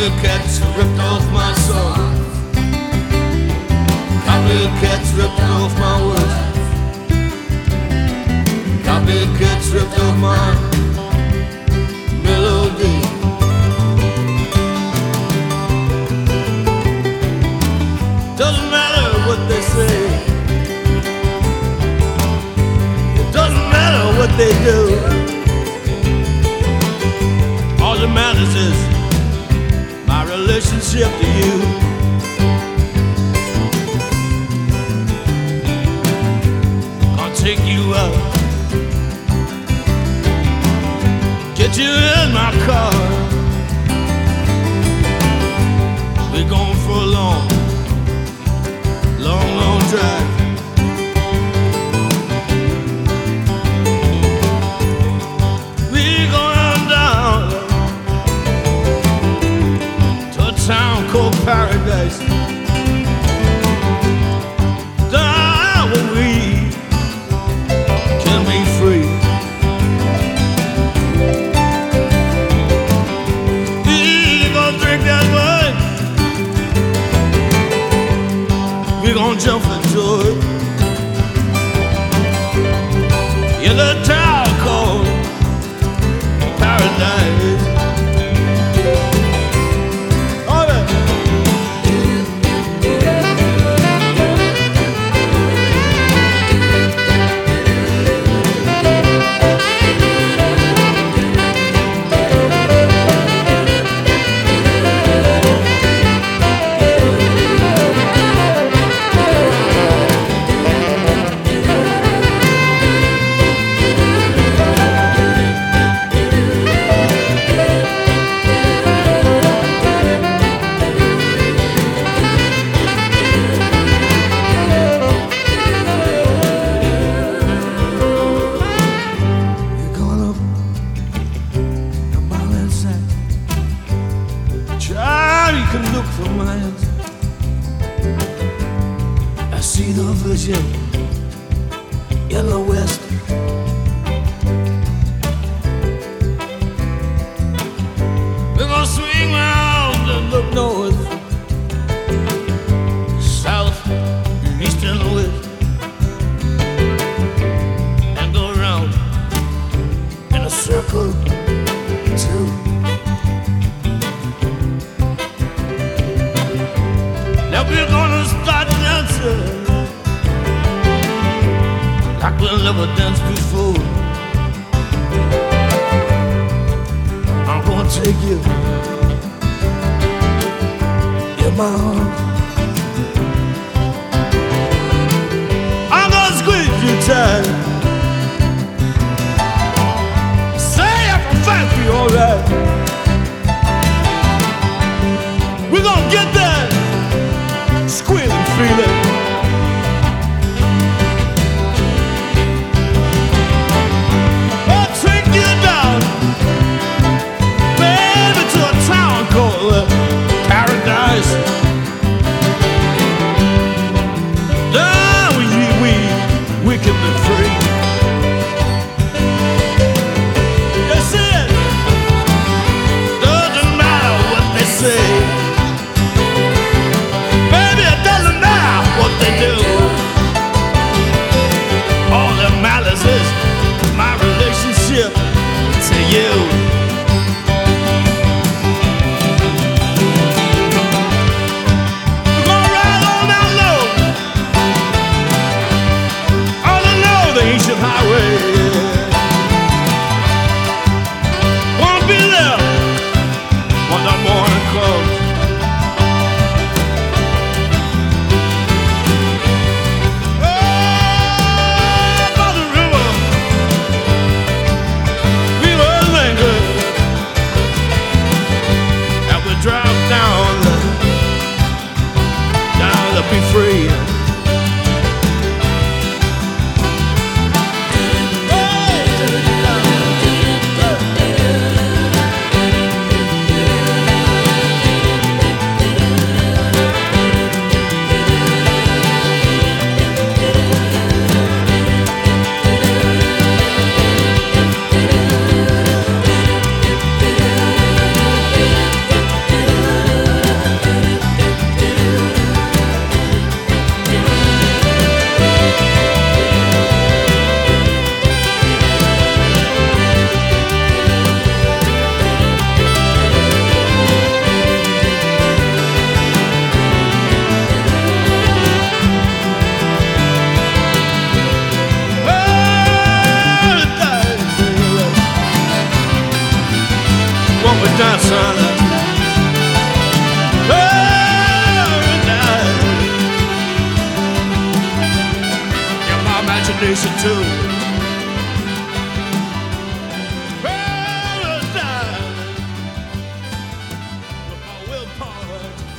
Copycats ripped off my song. Copycats ripped off my words. Copycats ripped off my melody. Doesn't matter what they say. It doesn't matter what they do. All that matters is my relationship to you. Gonna take you out, get you in my car. We're going for a long, long, long drive. We're going down to a town called Paradise. Down where we can be free. We're gonna drink that wine. We're gonna jump into it. In a town called Paradise. All right. You can look for miles. I see the vision in the west. We're gonna swing round and look north, south, east and west, and go around in a circle too. Now we're gonna start dancing like we'll never danced before. I'm gonna take you in my arms. I'm gonna squeeze you tight. Say if I fight for you, alright. We're gonna get that squealing feeling. I'll take you down, baby, to a town called Paradise. Down we can be free. You see it? Doesn't matter what they say. What they do, all that matters is my relationship to you. nation too. Well, I died with my willpower.